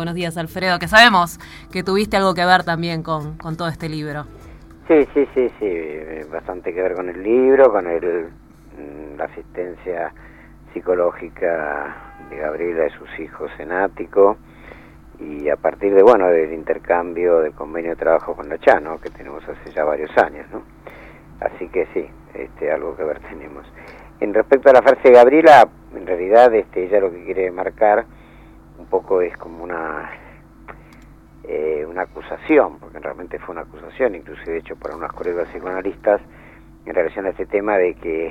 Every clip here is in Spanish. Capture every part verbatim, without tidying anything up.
Buenos días, Alfredo, que sabemos que tuviste algo que ver también con, con todo este libro. Sí, sí, sí, sí, bastante que ver con el libro, con el, la asistencia psicológica de Gabriela y de sus hijos en Ático, y a partir de, bueno, del intercambio del convenio de trabajo con la C H A, ¿no?, que tenemos hace ya varios años, ¿no? Así que sí, este, algo que ver tenemos. En respecto a la frase de Gabriela, en realidad este, ella lo que quiere marcar un poco es como una eh, una acusación, porque realmente fue una acusación, inclusive hecho por unas colegas psicoanalistas, en relación a este tema de que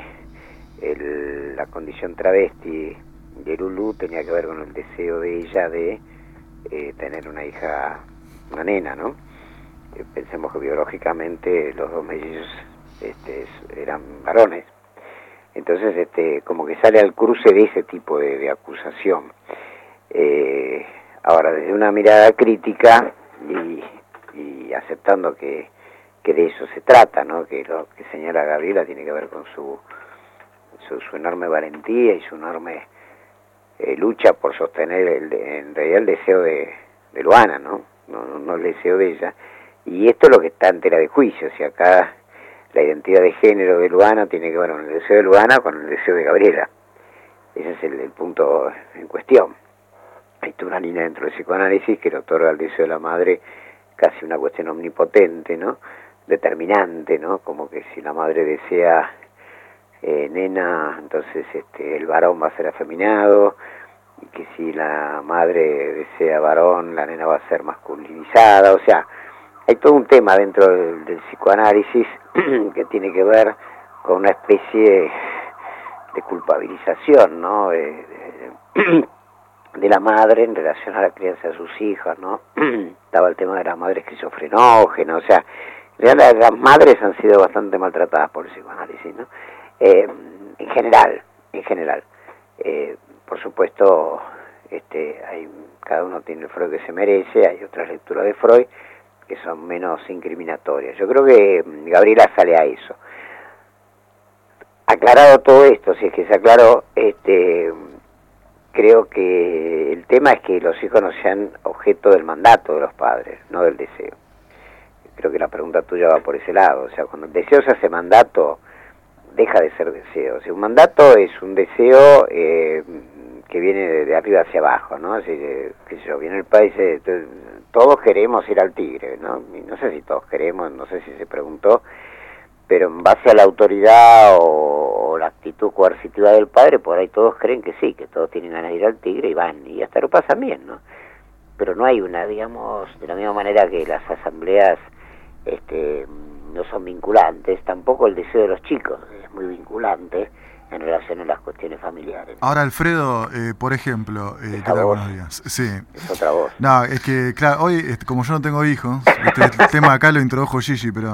el, la condición travesti de Lulú tenía que ver con el deseo de ella de eh, tener una hija, una nena, ¿no? Eh, pensemos que biológicamente los dos mellizos este, eran varones. Entonces, este, como que sale al cruce de ese tipo de, de acusación. Eh, ahora, desde una mirada crítica y, y aceptando que, que de eso se trata, ¿no?, que lo que señala Gabriela tiene que ver con su, su, su enorme valentía y su enorme eh, lucha por sostener el, en realidad el deseo de, de Luana, ¿no? No, no, no el deseo de ella. Y esto es lo que está en tela de juicio, si acá la identidad de género de Luana tiene que ver con el deseo de Luana, con el deseo de Gabriela. Ese es el, el punto en cuestión. Hay toda una línea dentro del psicoanálisis que le otorga al deseo de la madre casi una cuestión omnipotente, ¿no?, determinante, ¿no?, como que si la madre desea eh, nena, entonces este, el varón va a ser afeminado, y que si la madre desea varón, la nena va a ser masculinizada. O sea, hay todo un tema dentro del, del psicoanálisis que tiene que ver con una especie de culpabilización, ¿no?, de, de, de la madre en relación a la crianza de sus hijas, ¿no? Estaba el tema de la madre esquizofrenógena, o sea, las, las madres han sido bastante maltratadas por el psicoanálisis, ¿no? Eh, en general, en general. Eh, por supuesto, este, hay, cada uno tiene el Freud que se merece, hay otras lecturas de Freud que son menos incriminatorias. Yo creo que Gabriela sale a eso. Aclarado todo esto, si es que se aclaró, este, creo que el tema es que los hijos no sean objeto del mandato de los padres, no del deseo. Creo que la pregunta tuya va por ese lado. O sea, cuando el deseo se hace mandato, deja de ser deseo. O sea, un mandato es un deseo eh, que viene de, de arriba hacia abajo, ¿no? Así que, qué sé yo, viene el país, eh, todos queremos ir al Tigre, ¿no? Y no sé si todos queremos, no sé si se preguntó, pero en base a la autoridad o, o la actitud coercitiva del padre, por ahí todos creen que sí, que todos tienen ganas de ir al Tigre y van, y hasta lo pasan bien, ¿no? Pero no hay una, digamos, de la misma manera que las asambleas este, no son vinculantes, tampoco el deseo de los chicos es muy vinculante en relación a las cuestiones familiares. Ahora, Alfredo, eh, por ejemplo, eh, ¿qué tal? Buenos días. Sí. Es otra voz. No, es que, claro, hoy, este, como yo no tengo hijos, este, el tema acá lo introdujo Gigi, pero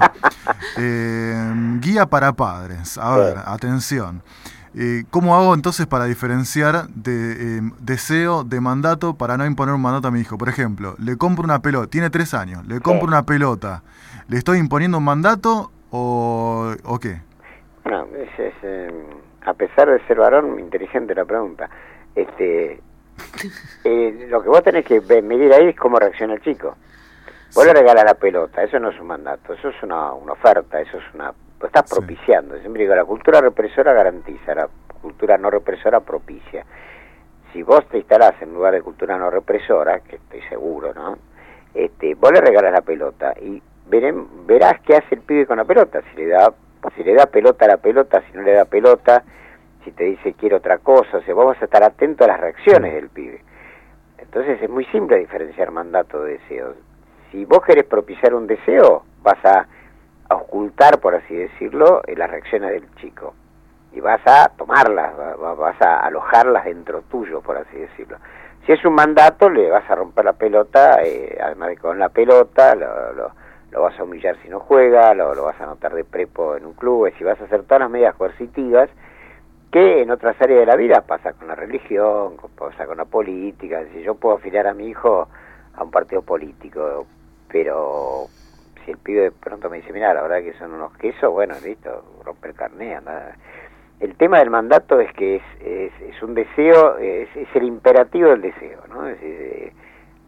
eh, guía para padres. A ver, sí. Atención. Eh, ¿Cómo hago entonces para diferenciar de eh, deseo de mandato para no imponer un mandato a mi hijo? Por ejemplo, le compro una pelota, tiene tres años, le compro sí. una pelota, ¿le estoy imponiendo un mandato o, o qué? No, es, es, eh, a pesar de ser varón, inteligente la pregunta. Este, eh, lo que vos tenés que medir ahí es cómo reacciona el chico. Vos sí. le regalás la pelota, eso no es un mandato, eso es una, una oferta, eso es una... Lo estás propiciando. Sí. Siempre digo, la cultura represora garantiza, la cultura no represora propicia. Si vos te instalás en lugar de cultura no represora, que estoy seguro, ¿no? Este, vos le regalás la pelota y verem, verás qué hace el pibe con la pelota. Si le da, si le da pelota a la pelota, si no le da pelota, si te dice quiero otra cosa, o sea, vos vas a estar atento a las reacciones del pibe. Entonces es muy simple diferenciar mandato de deseo. Si vos querés propiciar un deseo, vas a a ocultar, por así decirlo, las reacciones del chico. Y vas a tomarlas, vas a alojarlas dentro tuyo, por así decirlo. Si es un mandato, le vas a romper la pelota, eh, además de con la pelota, lo, lo, lo vas a humillar si no juega, lo, lo vas a anotar de prepo en un club, es decir, vas a hacer todas las medidas coercitivas que en otras áreas de la vida pasa con la religión, pasa con la política. Es decir, yo puedo afiliar a mi hijo a un partido político, pero... si el pibe de pronto me dice, mira, la verdad que son unos quesos, bueno, listo, rompe el carné, anda. El tema del mandato es que es, es, es un deseo, es, es el imperativo del deseo, ¿no? Es decir,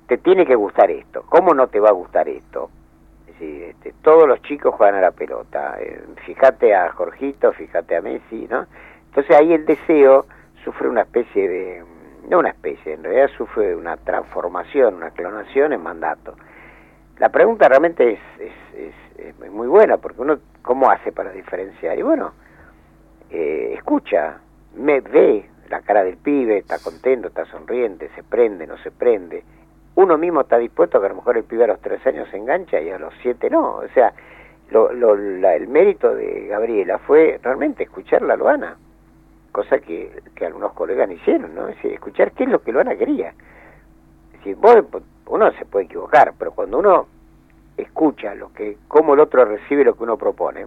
te tiene que gustar esto. ¿Cómo no te va a gustar esto? Es decir, este, todos los chicos juegan a la pelota. Eh, fíjate a Jorgito, fíjate a Messi, ¿no? Entonces ahí el deseo sufre una especie de, no una especie, en realidad sufre una transformación, una clonación en mandato. La pregunta realmente es, es, es, es muy buena, porque uno, ¿cómo hace para diferenciar? Y bueno, eh, escucha, me ve la cara del pibe, está contento, está sonriente, se prende, no se prende. Uno mismo está dispuesto a que a lo mejor el pibe a los tres años se engancha y a los siete no. O sea, lo, lo, la, el mérito de Gabriela fue realmente escuchar la Luana, cosa que, que algunos colegas no hicieron, ¿no? Es decir, escuchar qué es lo que Luana quería. Es decir, vos, uno se puede equivocar, pero cuando uno escucha lo que, cómo el otro recibe lo que uno propone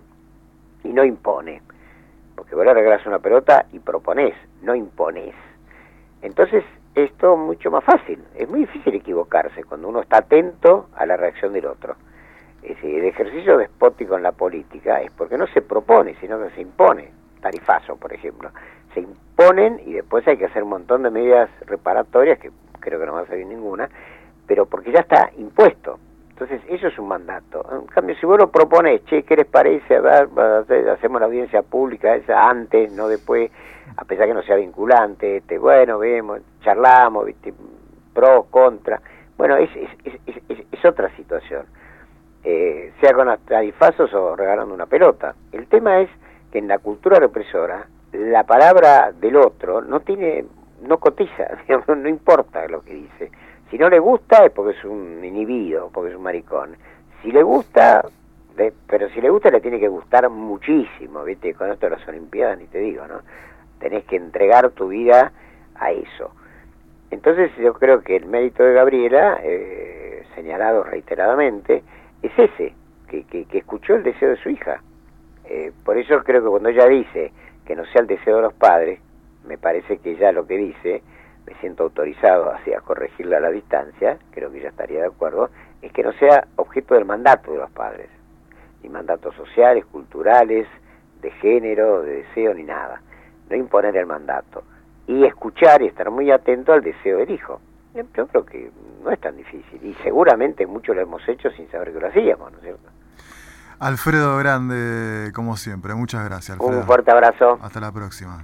y no impone, porque vos le regalás una pelota y proponés, no imponés. Entonces, esto es mucho más fácil. Es muy difícil equivocarse cuando uno está atento a la reacción del otro. Es decir, el ejercicio despótico en la política es porque no se propone, sino que se impone. Tarifazo, por ejemplo. Se imponen y después hay que hacer un montón de medidas reparatorias, que creo que no va a salir ninguna, pero porque ya está impuesto. Entonces, eso es un mandato. En cambio, si vos lo propones, che, ¿qué les parece? A ver, hacemos la audiencia pública esa antes, no después, a pesar que no sea vinculante, este, bueno, vemos, charlamos, ¿viste? Pros, contra. Bueno, es, es, es, es, es otra situación. Eh, sea con tarifazos o regalando una pelota. El tema es que en la cultura represora, la palabra del otro no tiene, no cotiza, digamos, no importa lo que dice. Si no le gusta es porque es un inhibido, porque es un maricón. Si le gusta, de, pero si le gusta le tiene que gustar muchísimo, ¿viste? Con esto de las Olimpiadas ni te digo, ¿no? Tenés que entregar tu vida a eso. Entonces yo creo que el mérito de Gabriela, eh, señalado reiteradamente, es ese, que, que, que escuchó el deseo de su hija. Eh, por eso creo que cuando ella dice que no sea el deseo de los padres, me parece que ella lo que dice, me siento autorizado así a corregirla a la distancia, creo que ella estaría de acuerdo, es que no sea objeto del mandato de los padres, ni mandatos sociales, culturales, de género, de deseo, ni nada. No imponer el mandato. Y escuchar y estar muy atento al deseo del hijo. Yo creo que no es tan difícil, y seguramente muchos lo hemos hecho sin saber que lo hacíamos, ¿no es cierto? Alfredo Grande, como siempre, muchas gracias, Alfredo. Un fuerte abrazo. Hasta la próxima.